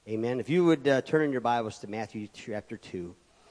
Amen. If you would turn in your Bibles to Matthew chapter 2.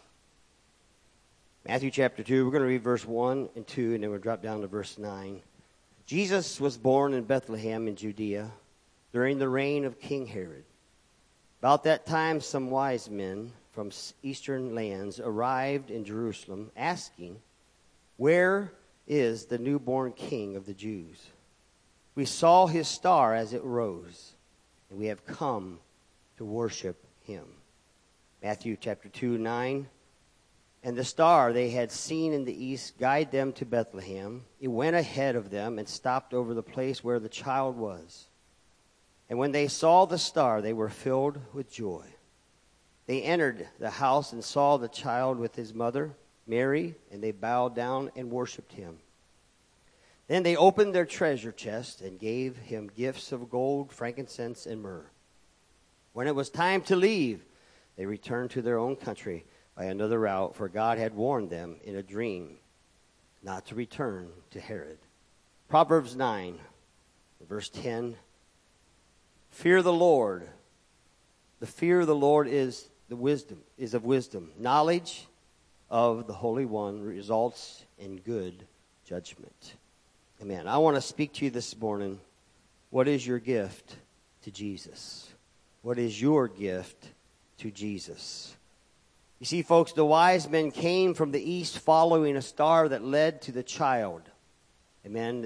Matthew chapter 2, we're going to read verse 1 and 2, and then we'll drop down to verse 9. Jesus was born in Bethlehem in Judea during the reign of King Herod. About that time, some wise men from eastern lands arrived in Jerusalem, asking, "Where is the newborn King of the Jews? We saw his star as it rose, and we have come to worship him." Matthew chapter 2, 9. And the star they had seen in the east guided them to Bethlehem. It went ahead of them and stopped over the place where the child was. And when they saw the star, they were filled with joy. They entered the house and saw the child with his mother, Mary, and they bowed down and worshipped him. Then they opened their treasure chest and gave him gifts of gold, frankincense, and myrrh. When it was time to leave, they returned to their own country by another route, for God had warned them in a dream not to return to Herod. Proverbs 9, verse 10. Fear the Lord. The fear of the Lord is of wisdom. Knowledge of the Holy One results in good judgment. Amen. I want to speak to you this morning. What is your gift to Jesus? What is your gift to Jesus? You see, folks, the wise men came from the east following a star that led to the child. Amen.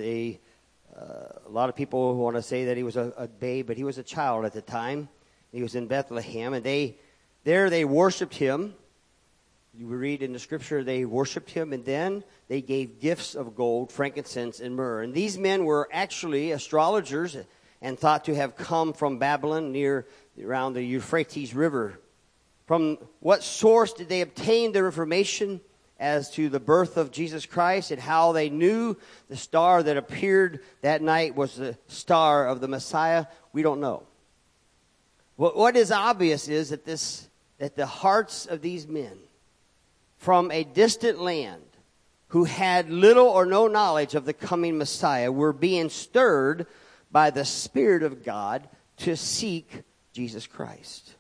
A lot of people want to say that he was a babe, but he was a child at the time. He was in Bethlehem, and they worshipped him. You read in the scripture, they worshipped him, and then they gave gifts of gold, frankincense, and myrrh. And these men were actually astrologers and thought to have come from Babylon around the Euphrates River. From what source did they obtain their information as to the birth of Jesus Christ and how they knew the star that appeared that night was the star of the Messiah? We don't know. What is obvious is that the hearts of these men from a distant land who had little or no knowledge of the coming Messiah were being stirred by the Spirit of God to seek Jesus Christ.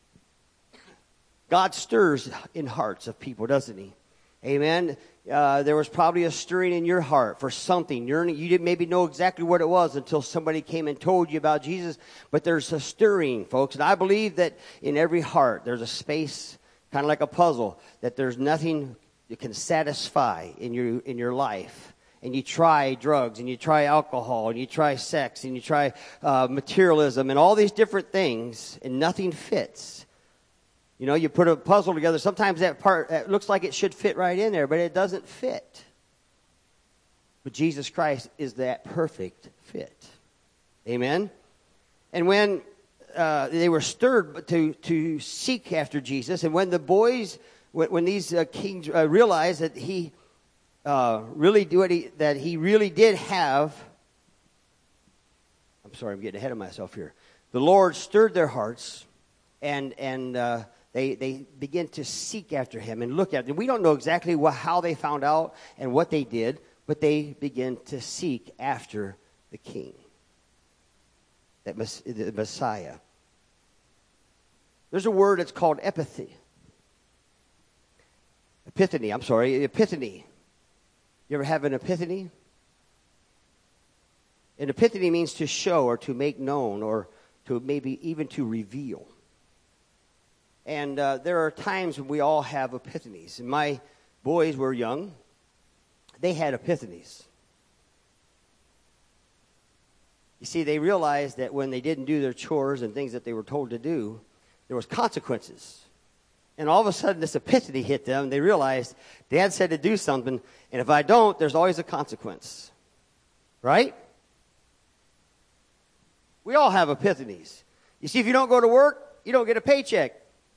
God stirs in hearts of people, doesn't he? Amen. There was probably a stirring in your heart for something. You didn't maybe know exactly what it was until somebody came and told you about Jesus. But there's a stirring, folks. And I believe that in every heart there's a space, kind of like a puzzle, that there's nothing that can satisfy in your life. And you try drugs, and you try alcohol, and you try sex, and you try materialism, and all these different things, and nothing fits. You know, you put a puzzle together. Sometimes that part that looks like it should fit right in there, but it doesn't fit. But Jesus Christ is that perfect fit. Amen? And when they were stirred to seek after Jesus, and when the boys, when these kings realized that he really did have, I'm sorry, I'm getting ahead of myself here. The Lord stirred their hearts, and they began to seek after him and look at him. We don't know exactly how they found out and what they did, but they began to seek after the King, the Messiah. There's a word that's called epiphany. Epiphany. You ever have an epiphany? An epiphany means to show or to make known or to maybe even to reveal. And there are times when we all have epiphanies. And my boys were young. They had epiphanies. You see, they realized that when they didn't do their chores and things that they were told to do, there was consequences. And all of a sudden, this epiphany hit them. They realized, Dad said to do something, and if I don't, there's always a consequence. Right? We all have epiphanies. You see, if you don't go to work, you don't get a paycheck.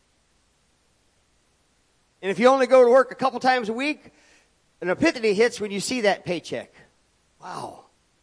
And if you only go to work a couple times a week, an epiphany hits when you see that paycheck. Wow.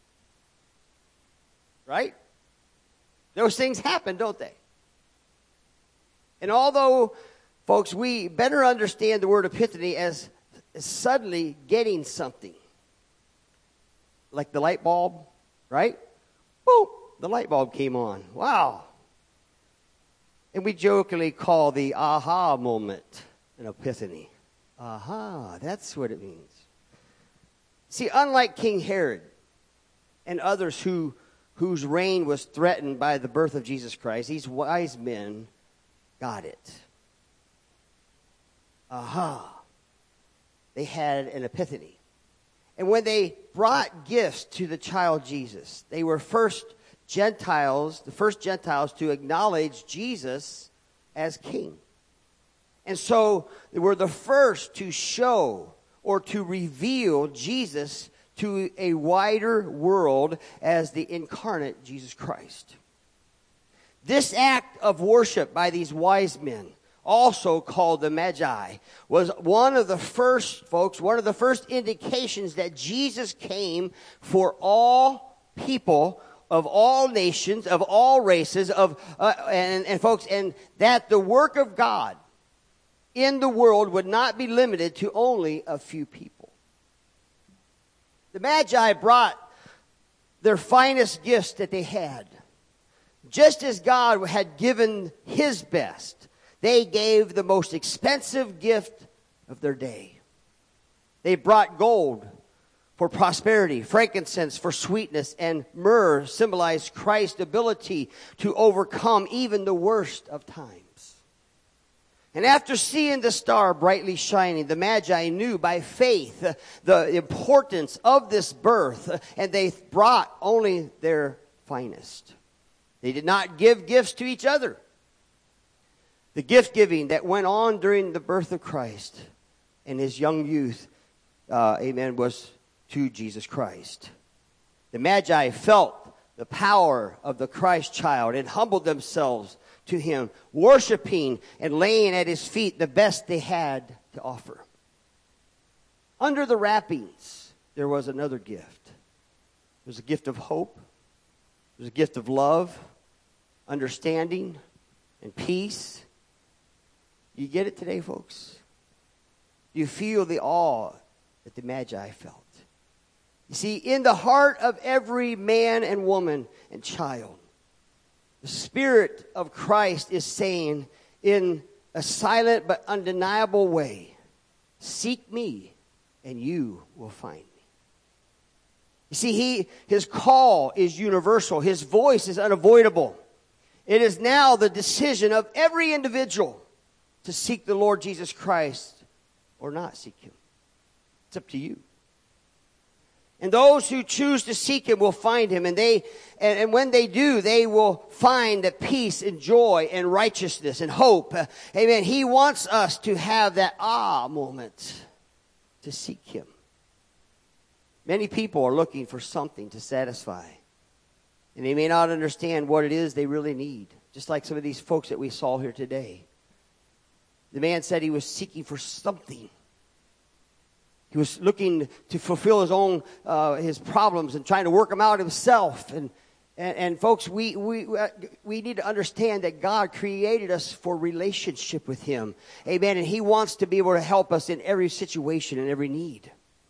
Right? Those things happen, don't they? And although, folks, we better understand the word epiphany as suddenly getting something. Like the light bulb, right? Boom, the light bulb came on. Wow. And we jokingly call the aha moment an epiphany. Aha, that's what it means. See, unlike King Herod and others whose reign was threatened by the birth of Jesus Christ, these wise men got it. Aha. They had an epiphany. And when they brought gifts to the child Jesus, they were the first Gentiles to acknowledge Jesus as king. And so they were the first to show or to reveal Jesus to a wider world as the incarnate Jesus Christ. This act of worship by these wise men, also called the Magi, was one of the first indications that Jesus came for all people of all nations, of all races, and that the work of God in the world would not be limited to only a few people. The Magi brought their finest gifts that they had. Just as God had given his best, they gave the most expensive gift of their day. They brought gold for prosperity, frankincense for sweetness, and myrrh symbolized Christ's ability to overcome even the worst of times. And after seeing the star brightly shining, the Magi knew by faith the importance of this birth, and they brought only their finest. They did not give gifts to each other. The gift giving that went on during the birth of Christ and his young youth, was to Jesus Christ. The Magi felt the power of the Christ child and humbled themselves to him, worshiping and laying at his feet the best they had to offer. Under the wrappings, there was another gift. There was a gift of hope. There was a gift of love, understanding, and peace. You get it today, folks? You feel the awe that the Magi felt. You see, in the heart of every man and woman and child, the Spirit of Christ is saying in a silent but undeniable way, seek me and you will find me. You see, his call is universal. His voice is unavoidable. It is now the decision of every individual to seek the Lord Jesus Christ or not seek him. It's up to you. And those who choose to seek him will find him. And when they do, they will find that peace and joy and righteousness and hope. Amen. He wants us to have that moment to seek him. Many people are looking for something to satisfy. And they may not understand what it is they really need. Just like some of these folks that we saw here today. The man said he was seeking for something. He was looking to fulfill his own his problems and trying to work them out himself. And folks, we need to understand that God created us for relationship with him. Amen. And he wants to be able to help us in every situation and every need.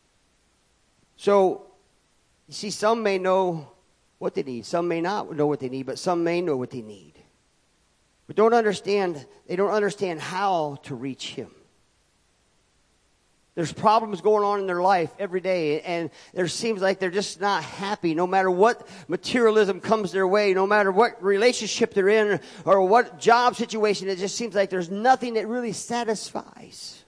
So, you see, some may know what they need. Some may not know what they need, but some may know what they need. But they don't understand how to reach him. There's problems going on in their life every day, and there seems like they're just not happy no matter what materialism comes their way, no matter what relationship they're in or what job situation. It just seems like there's nothing that really satisfies.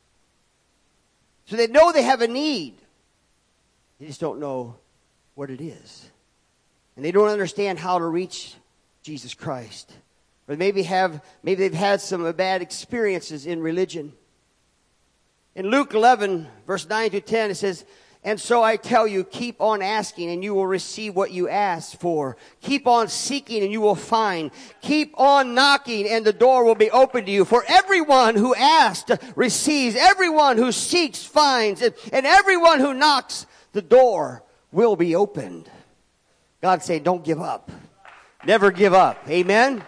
So they know they have a need. They just don't know what it is. And they don't understand how to reach Jesus Christ. Or maybe they've had some bad experiences in religion. In Luke 11, verse 9 to 10, it says, and so I tell you, keep on asking and you will receive what you ask for. Keep on seeking and you will find. Keep on knocking and the door will be open to you. For everyone who asks receives. Everyone who seeks finds. And everyone who knocks, the door will be opened. God say, don't give up. Never give up. Amen?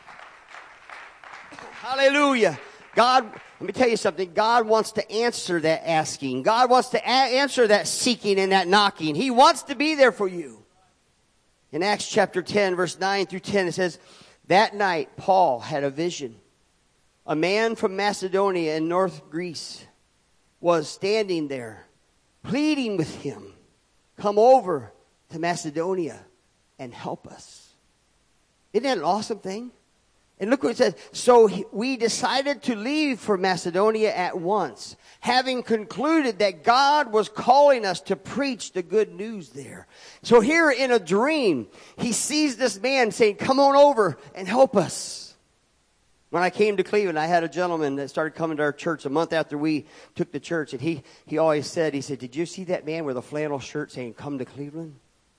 Hallelujah. God, let me tell you something. God wants to answer that asking. God wants to answer that seeking and that knocking. He wants to be there for you. In Acts chapter 10, verse 9 through 10, it says, That night, Paul had a vision. A man from Macedonia in North Greece was standing there, pleading with him, come over to Macedonia and help us. Isn't that an awesome thing? And look what it says. So we decided to leave for Macedonia at once, having concluded that God was calling us to preach the good news there. So here in a dream, he sees this man saying, come on over and help us. When I came to Cleveland, I had a gentleman that started coming to our church a month after we took the church. And he always said, did you see that man with a flannel shirt saying, come to Cleveland?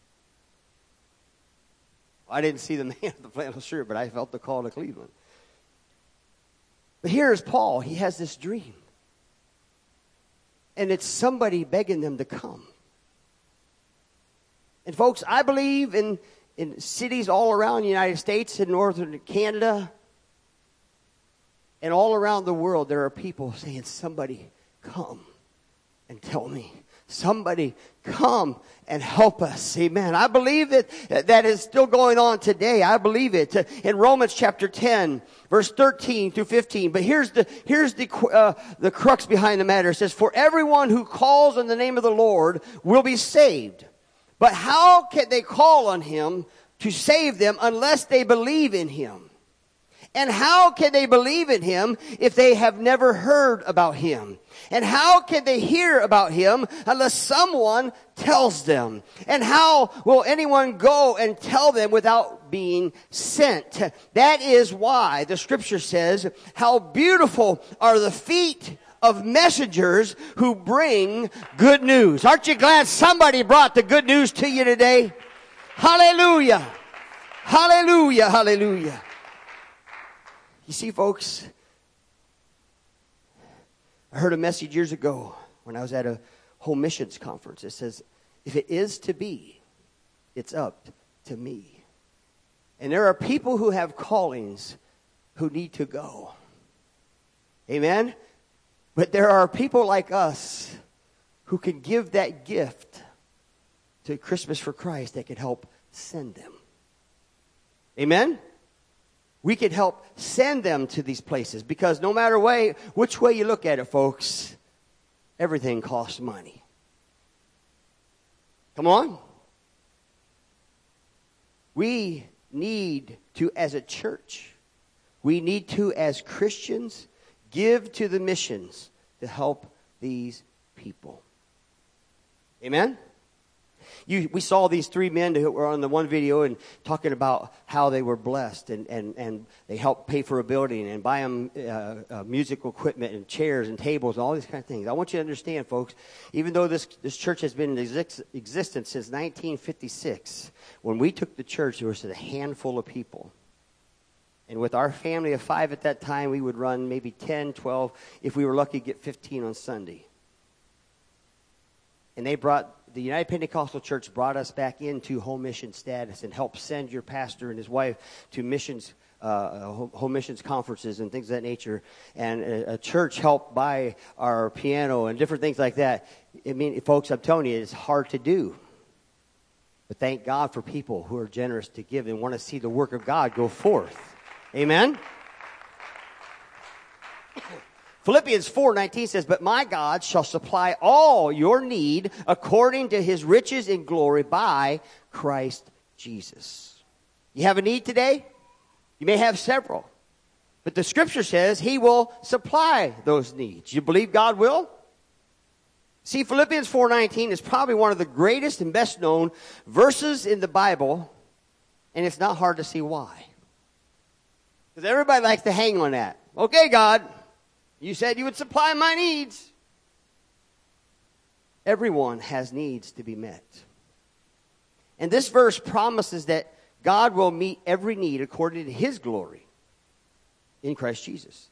I didn't see the man with the flannel shirt, but I felt the call to Cleveland. But here's Paul. He has this dream. And it's somebody begging them to come. And folks, I believe in cities all around the United States, in northern Canada, and all around the world, there are people saying, somebody come and tell me. Somebody come and help us. Amen. I believe that is still going on today. I believe it. In Romans chapter 10, verse 13 through 15. But here's the crux behind the matter. It says, for everyone who calls on the name of the Lord will be saved. But how can they call on him to save them unless they believe in him? And how can they believe in him if they have never heard about him? And how can they hear about him unless someone tells them? And how will anyone go and tell them without being sent? That is why the scripture says, how beautiful are the feet of messengers who bring good news. Aren't you glad somebody brought the good news to you today? Hallelujah. Hallelujah. Hallelujah. You see, folks, I heard a message years ago when I was at a home missions conference. It says, if it is to be, it's up to me. And there are people who have callings who need to go. Amen? But there are people like us who can give that gift to Christmas for Christ that can help send them. Amen? We could help send them to these places because no matter which way you look at it, folks, everything costs money. Come on. We need to, as a church, we need to, as Christians, give to the missions to help these people. Amen? We saw these three men who were on the one video and talking about how they were blessed and they helped pay for a building and buy them musical equipment and chairs and tables and all these kind of things. I want you to understand, folks, even though this church has been in existence since 1956, when we took the church, there was a handful of people. And with our family of 5 at that time, we would run maybe 10, 12, if we were lucky, get 15 on Sunday. And the United Pentecostal Church brought us back into home mission status and helped send your pastor and his wife to missions, home missions conferences and things of that nature. And a church helped buy our piano and different things like that. I mean, folks, I'm telling you, it's hard to do. But thank God for people who are generous to give and want to see the work of God go forth. Amen? Philippians 4:19 says, but my God shall supply all your need according to his riches in glory by Christ Jesus. You have a need today? You may have several. But the scripture says he will supply those needs. You believe God will? See, Philippians 4:19 is probably one of the greatest and best known verses in the Bible, and it's not hard to see why. Because everybody likes to hang on that. Okay, God, you said you would supply my needs. Everyone has needs to be met. And this verse promises that God will meet every need according to his glory in Christ Jesus.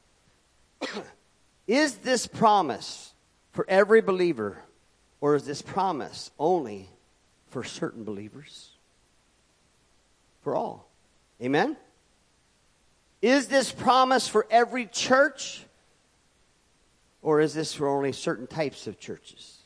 Is this promise for every believer, or is this promise only for certain believers? For all. Amen? Is this promise for every church? Or is this for only certain types of churches?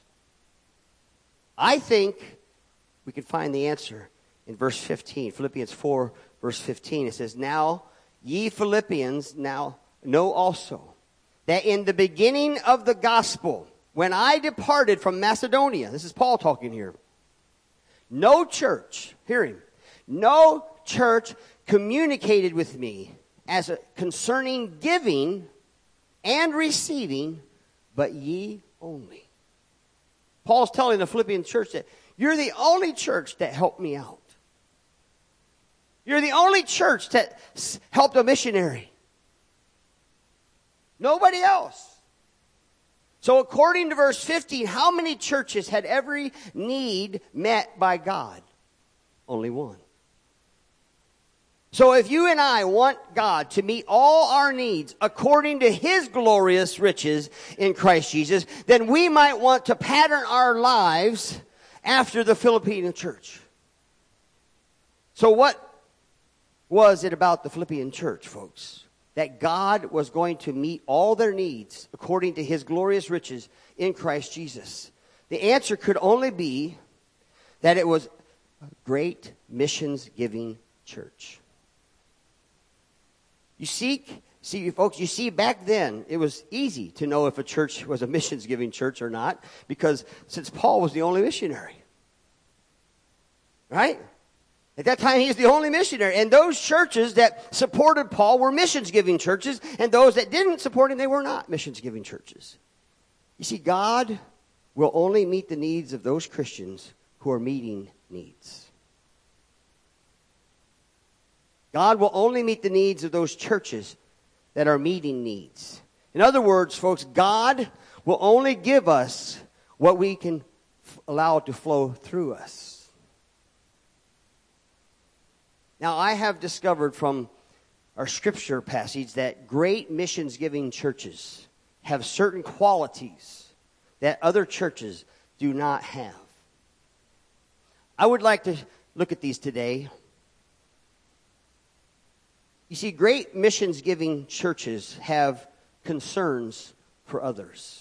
I think we can find the answer in verse 15, Philippians 4, verse 15. It says, "Now ye Philippians now know also that in the beginning of the gospel, when I departed from Macedonia," this is Paul talking here, "no church," hear him, "no church communicated with me as concerning giving and receiving, but ye only." Paul's telling the Philippian church that you're the only church that helped me out. You're the only church that helped a missionary. Nobody else. So according to verse 15, how many churches had every need met by God? Only one. So if you and I want God to meet all our needs according to His glorious riches in Christ Jesus, then we might want to pattern our lives after the Filipino church. So what was it about the Philippian church, folks? That God was going to meet all their needs according to His glorious riches in Christ Jesus? The answer could only be that it was a great missions-giving church. You see, folks, you see, back then, it was easy to know if a church was a missions-giving church or not, because since Paul was the only missionary. Right? At that time, he was the only missionary. And those churches that supported Paul were missions-giving churches, and those that didn't support him, they were not missions-giving churches. You see, God will only meet the needs of those Christians who are meeting needs. God will only meet the needs of those churches that are meeting needs. In other words, folks, God will only give us what we can allow to flow through us. Now, I have discovered from our scripture passage that great missions-giving churches have certain qualities that other churches do not have. I would like to look at these today. You see, great missions-giving churches have concerns for others.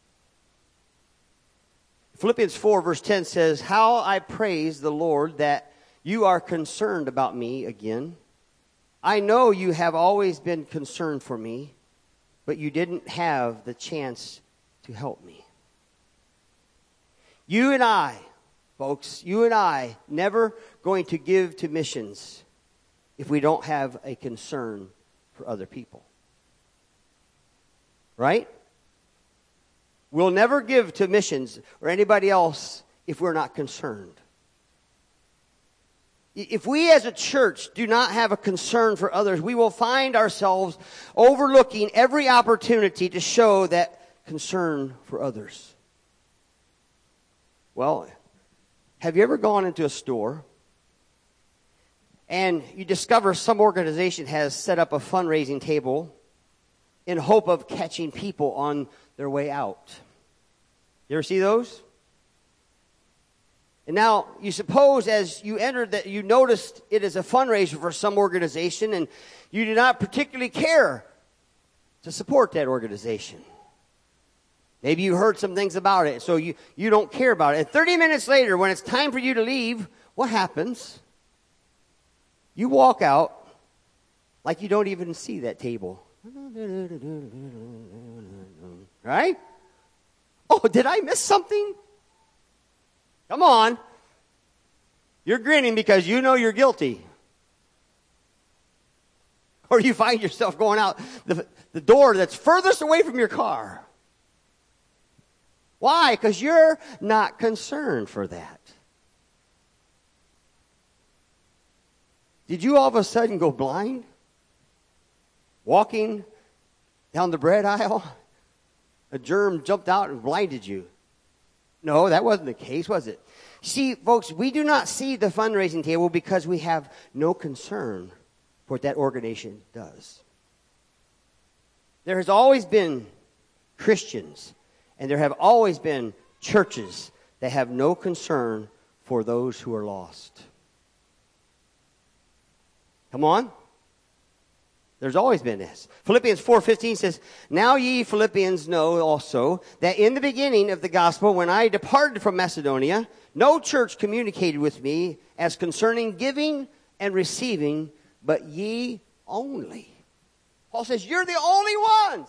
Philippians 4 verse 10 says, "How I praise the Lord that you are concerned about me again. I know you have always been concerned for me, but you didn't have the chance to help me." You and I, folks, you and I never going to give to missions if we don't have a concern for other people. Right? We'll never give to missions or anybody else if we're not concerned. If we as a church do not have a concern for others, we will find ourselves overlooking every opportunity to show that concern for others. Well, have you ever gone into a store and you discover some organization has set up a fundraising table in hope of catching people on their way out? You ever see those? And now, you suppose as you entered that you noticed it is a fundraiser for some organization and you do not particularly care to support that organization. Maybe you heard some things about it, so you don't care about it. And 30 minutes later, when it's time for you to leave, what happens? You walk out like you don't even see that table. Right? Oh, did I miss something? Come on. You're grinning because you know you're guilty. Or you find yourself going out the door that's furthest away from your car. Why? Because you're not concerned for that. Did you all of a sudden go blind? Walking down the bread aisle? A germ jumped out and blinded you. No, that wasn't the case, was it? See, folks, we do not see the fundraising table because we have no concern for what that organization does. There has always been Christians, and there have always been churches that have no concern for those who are lost. Come on. There's always been this. Philippians 4:15 says, "Now ye Philippians know also that in the beginning of the gospel, when I departed from Macedonia, no church communicated with me as concerning giving and receiving, but ye only. Paul says, you're the only ones.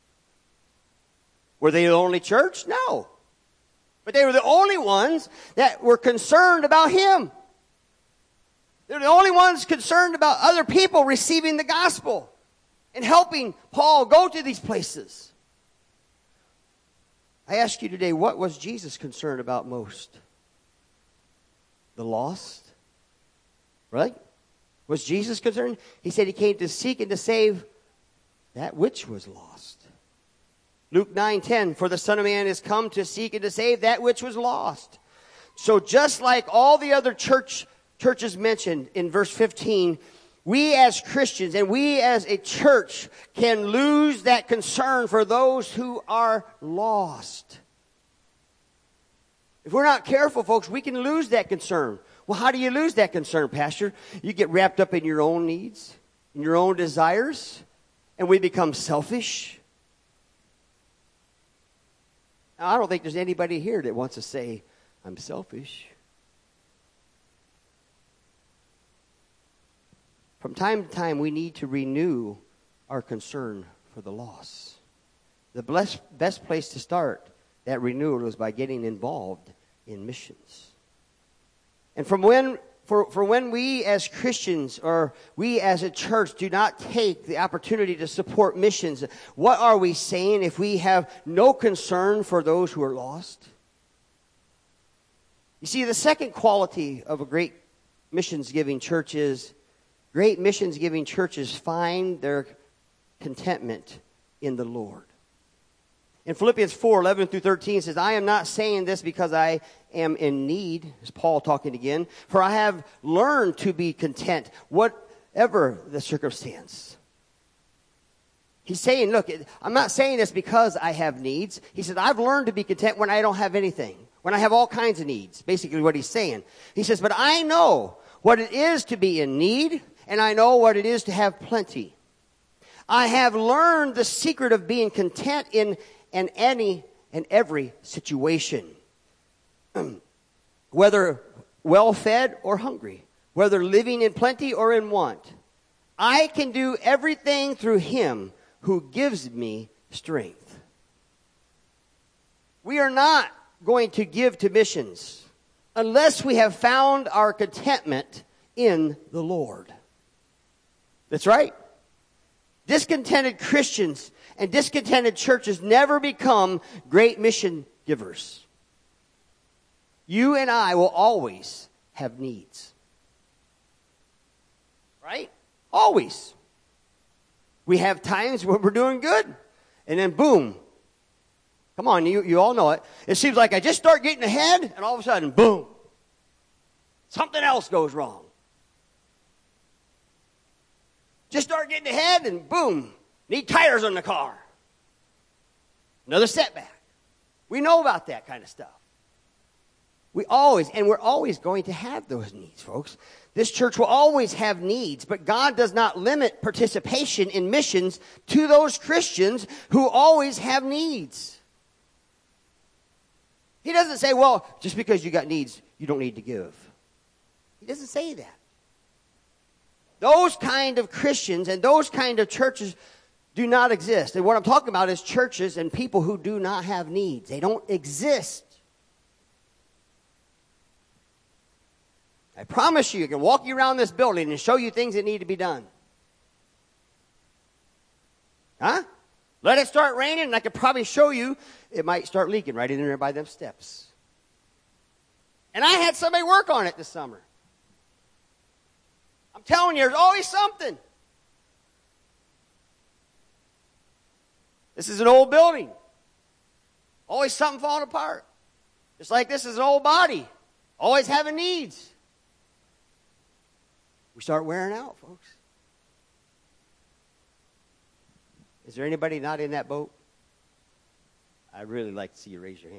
Were they the only church? No. But they were the only ones that were concerned about him. They're the only ones concerned about other people receiving the gospel and helping Paul go to these places. I ask you today, what was Jesus concerned about most? The lost? Right? Was Jesus concerned? He said he came to seek and to save that which was lost. Luke 9:10, for the Son of Man is come to seek and to save that which was lost. So just like all the other churches mentioned in verse 15, we as Christians and we as a church can lose that concern for those who are lost. If we're not careful, folks, we can lose that concern. Well, how do you lose that concern, Pastor? You get wrapped up in your own needs, in your own desires, and we become selfish. Now, I don't think there's anybody here that wants to say, I'm selfish. From time to time, we need to renew our concern for the lost. The best place to start that renewal is by getting involved in missions. And for when we as Christians or we as a church do not take the opportunity to support missions, what are we saying if we have no concern for those who are lost? You see, the second quality of a great missions-giving church is great missions-giving churches find their contentment in the Lord. In Philippians 4:11-13 it says, I am not saying this because I am in need, is Paul talking again, for I have learned to be content, whatever the circumstance. He's saying, look, I'm not saying this because I have needs. He said, I've learned to be content when I don't have anything, when I have all kinds of needs, basically what he's saying. He says, but I know what it is to be in need, and I know what it is to have plenty. I have learned the secret of being content in any and every situation, whether well-fed or hungry, whether living in plenty or in want. I can do everything through him who gives me strength. We are not going to give to missions unless we have found our contentment in the Lord. That's right. Discontented Christians and discontented churches never become great mission givers. You and I will always have needs. Right? Always. We have times when we're doing good, and then boom. Come on, you all know it. It seems like I just start getting ahead, and all of a sudden, boom. Something else goes wrong. Just start getting ahead and boom, need tires on the car. Another setback. We know about that kind of stuff. We're always going to have those needs, folks. This church will always have needs, but God does not limit participation in missions to those Christians who always have needs. He doesn't say, well, just because you got needs, you don't need to give. He doesn't say that. Those kind of Christians and those kind of churches do not exist. And what I'm talking about is churches and people who do not have needs. They don't exist. I promise you, I can walk you around this building and show you things that need to be done. Huh? Let it start raining and I could probably show you it might start leaking right in there by them steps. And I had somebody work on it this summer. I'm telling you, there's always something. This is an old building. Always something falling apart. Just like this is an old body. Always having needs. We start wearing out, folks. Is there anybody not in that boat? I'd really like to see you raise your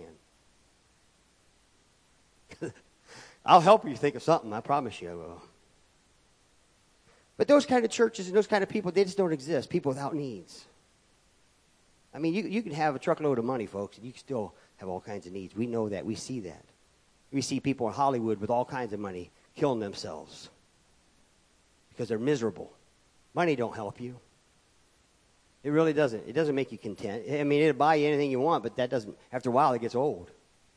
hand. I'll help you think of something. I promise you I will. But those kind of churches and those kind of people, they just don't exist. People without needs. I mean, you can have a truckload of money, folks, and you can still have all kinds of needs. We know that. We see that. We see people in Hollywood with all kinds of money killing themselves because they're miserable. Money don't help you. It really doesn't. It doesn't make you content. I mean, it'll buy you anything you want, but that doesn't, after a while, it gets old.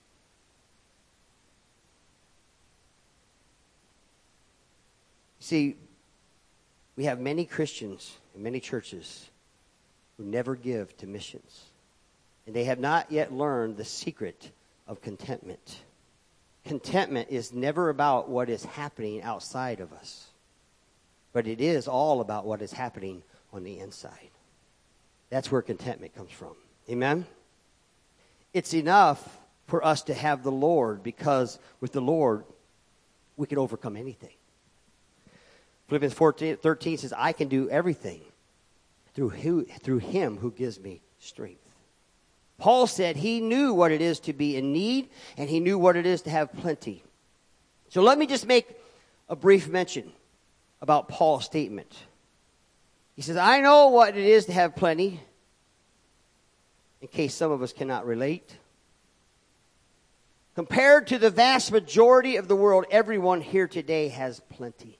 See, we have many Christians and many churches who never give to missions. And they have not yet learned the secret of contentment. Contentment is never about what is happening outside of us, but it is all about what is happening on the inside. That's where contentment comes from. Amen? It's enough for us to have the Lord, because with the Lord, we can overcome anything. Philippians 4:13 says, I can do everything through him who gives me strength. Paul said he knew what it is to be in need, and he knew what it is to have plenty. So let me just make a brief mention about Paul's statement. He says, I know what it is to have plenty, in case some of us cannot relate. Compared to the vast majority of the world, everyone here today has plenty.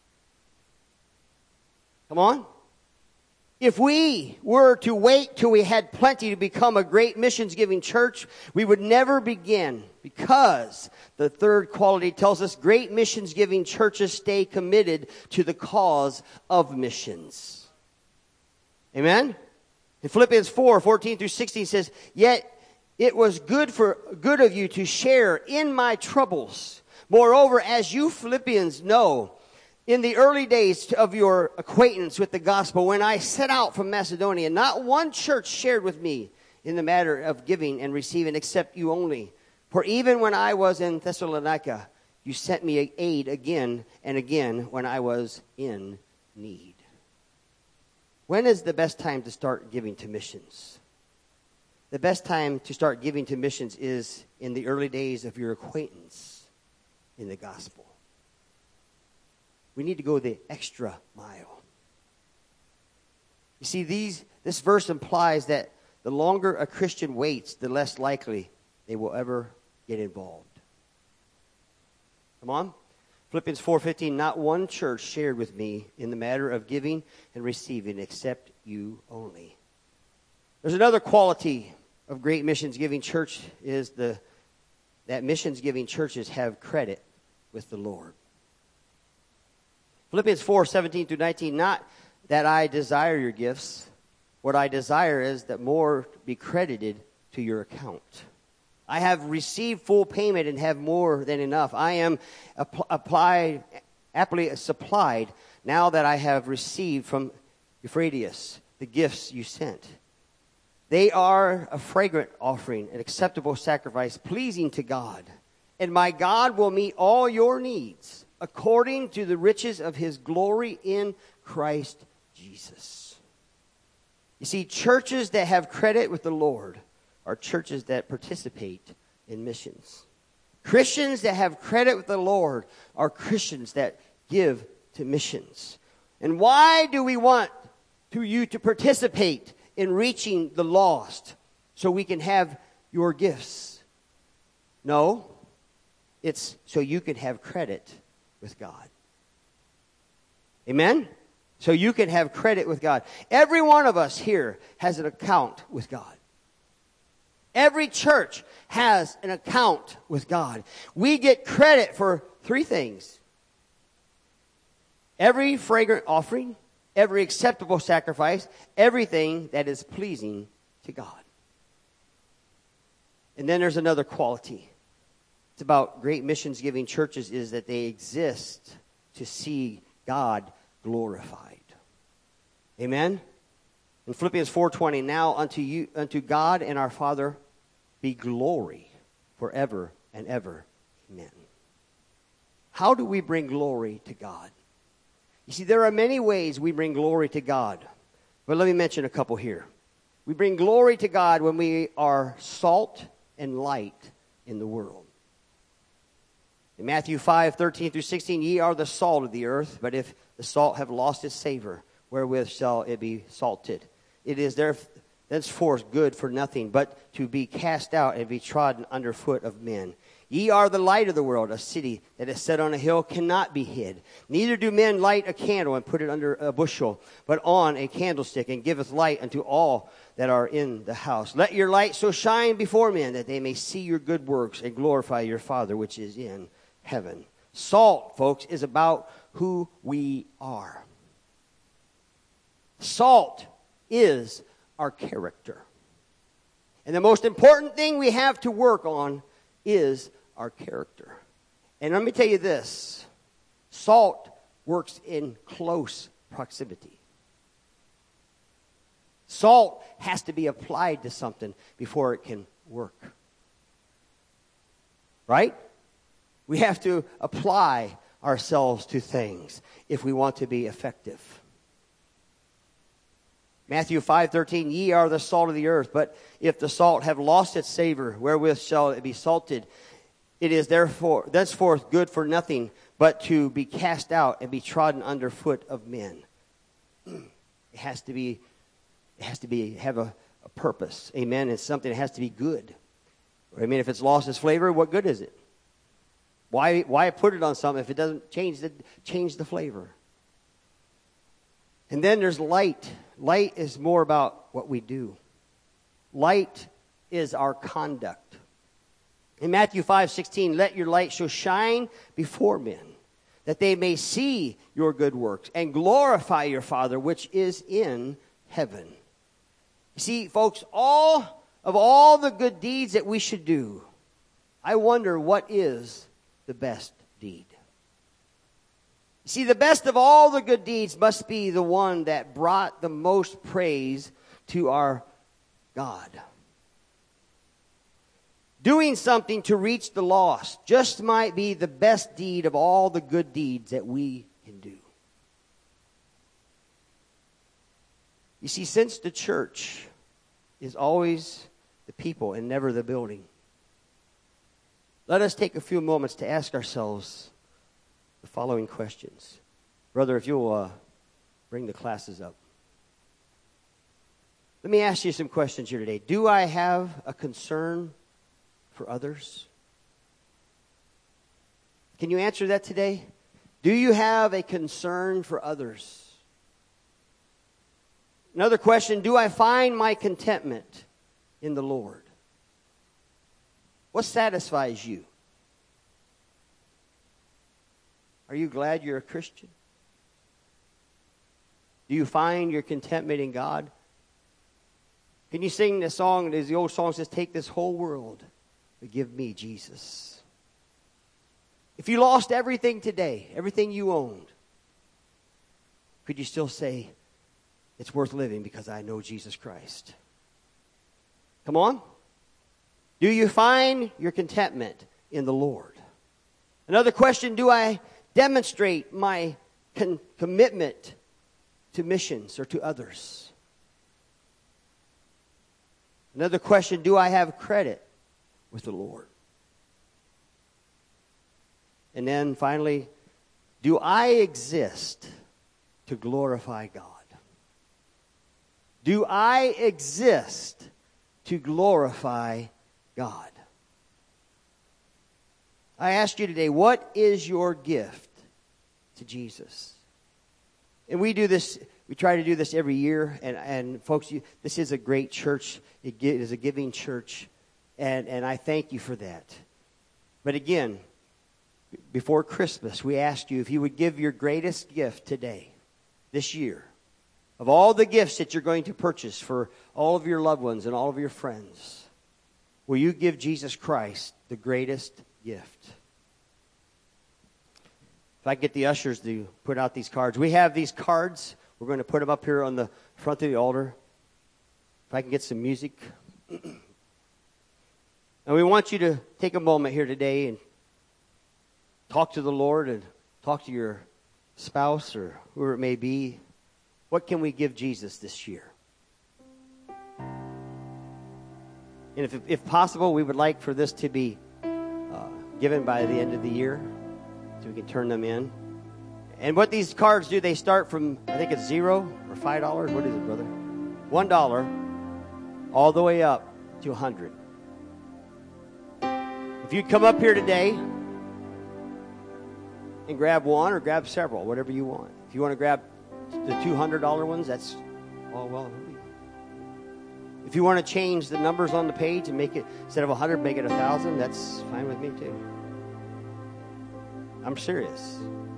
Come on. If we were to wait till we had plenty to become a great missions-giving church, we would never begin, because the third quality tells us great missions-giving churches stay committed to the cause of missions. Amen? In Philippians 4:14 through 16 says, Yet it was good of you to share in my troubles. Moreover, as you Philippians know, in the early days of your acquaintance with the gospel, when I set out from Macedonia, not one church shared with me in the matter of giving and receiving, except you only. For even when I was in Thessalonica, you sent me aid again and again when I was in need. When is the best time to start giving to missions? The best time to start giving to missions is in the early days of your acquaintance in the gospel. We need to go the extra mile. You see, this verse implies that the longer a Christian waits, the less likely they will ever get involved. Come on. Philippians 4:15, not one church shared with me in the matter of giving and receiving except you only. There's another quality of great missions-giving church is that missions-giving churches have credit with the Lord. Philippians 4:17 through 19, not that I desire your gifts. What I desire is that more be credited to your account. I have received full payment and have more than enough. I am aptly supplied now that I have received from Epaphroditus the gifts you sent. They are a fragrant offering, an acceptable sacrifice, pleasing to God. And my God will meet all your needs according to the riches of his glory in Christ Jesus. You see, churches that have credit with the Lord are churches that participate in missions. Christians that have credit with the Lord are Christians that give to missions. And why do we want you to participate in reaching the lost so we can have your gifts? No, it's so you can have credit with God. Amen? So you can have credit with God. Every one of us here has an account with God. Every church has an account with God. We get credit for three things: every fragrant offering, every acceptable sacrifice, everything that is pleasing to God. And then there's another quality. It's about great missions-giving churches is that they exist to see God glorified. Amen? In Philippians 4:20, now unto God and our Father be glory forever and ever. Amen. How do we bring glory to God? You see, there are many ways we bring glory to God. But let me mention a couple here. We bring glory to God when we are salt and light in the world. In Matthew 5:13 through 16, ye are the salt of the earth, but if the salt have lost its savor, wherewith shall it be salted? It is thenceforth good for nothing, but to be cast out and be trodden under foot of men. Ye are the light of the world. A city that is set on a hill cannot be hid. Neither do men light a candle and put it under a bushel, but on a candlestick, and giveth light unto all that are in the house. Let your light so shine before men that they may see your good works and glorify your Father which is in heaven. Salt, folks, is about who we are. Salt is our character. And the most important thing we have to work on is our character. And let me tell you this. Salt works in close proximity. Salt has to be applied to something before it can work. Right? We have to apply ourselves to things if we want to be effective. Matthew 5:13, ye are the salt of the earth, but if the salt have lost its savor, wherewith shall it be salted? It is therefore thenceforth good for nothing, but to be cast out and be trodden under foot of men. It has to have a purpose. Amen. It's something that has to be good. I mean, if it's lost its flavor, what good is it? Why put it on something if it doesn't change the flavor? And then there's light. Light is more about what we do. Light is our conduct. In Matthew 5:16, let your light so shine before men, that they may see your good works and glorify your Father which is in heaven. You see, folks, all the good deeds that we should do, I wonder what is the best deed. See, the best of all the good deeds must be the one that brought the most praise to our God. Doing something to reach the lost just might be the best deed of all the good deeds that we can do. You see, since the church is always the people and never the building, let us take a few moments to ask ourselves the following questions. Brother, if you'll bring the classes up. Let me ask you some questions here today. Do I have a concern for others? Can you answer that today? Do you have a concern for others? Another question, do I find my contentment in the Lord? What satisfies you? Are you glad you're a Christian? Do you find your contentment in God? Can you sing the song, as the old song says, take this whole world, but give me Jesus? If you lost everything today, everything you owned, could you still say, it's worth living because I know Jesus Christ? Come on. Do you find your contentment in the Lord? Another question, do I demonstrate my commitment to missions or to others? Another question, do I have credit with the Lord? And then finally, do I exist to glorify God? Do I exist to glorify God? I ask you today, what is your gift to Jesus? And we do this, we try to do this every year. And folks, this is a great church. It is a giving church. And I thank you for that. But again, before Christmas, we ask you if you would give your greatest gift today, this year, of all the gifts that you're going to purchase for all of your loved ones and all of your friends, will you give Jesus Christ the greatest gift? If I get the ushers to put out these cards. We have these cards. We're going to put them up here on the front of the altar. If I can get some music. And we want you to take a moment here today and talk to the Lord and talk to your spouse or whoever it may be. What can we give Jesus this year? And if possible, we would like for this to be given by the end of the year so we can turn them in. And what these cards do, they start from, I think it's $0 or $5. What is it, brother? $1 all the way up to $100. If If you come up here today and grab one or grab several, whatever you want. If you want to grab the $200 ones, that's all well and good. If you want to change the numbers on the page and make it, instead of 100, make it 1,000, that's fine with me too. I'm serious.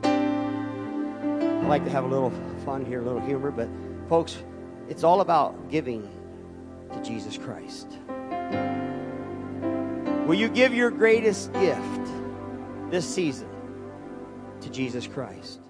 I like to have a little fun here, a little humor, but folks, it's all about giving to Jesus Christ. Will you give your greatest gift this season to Jesus Christ?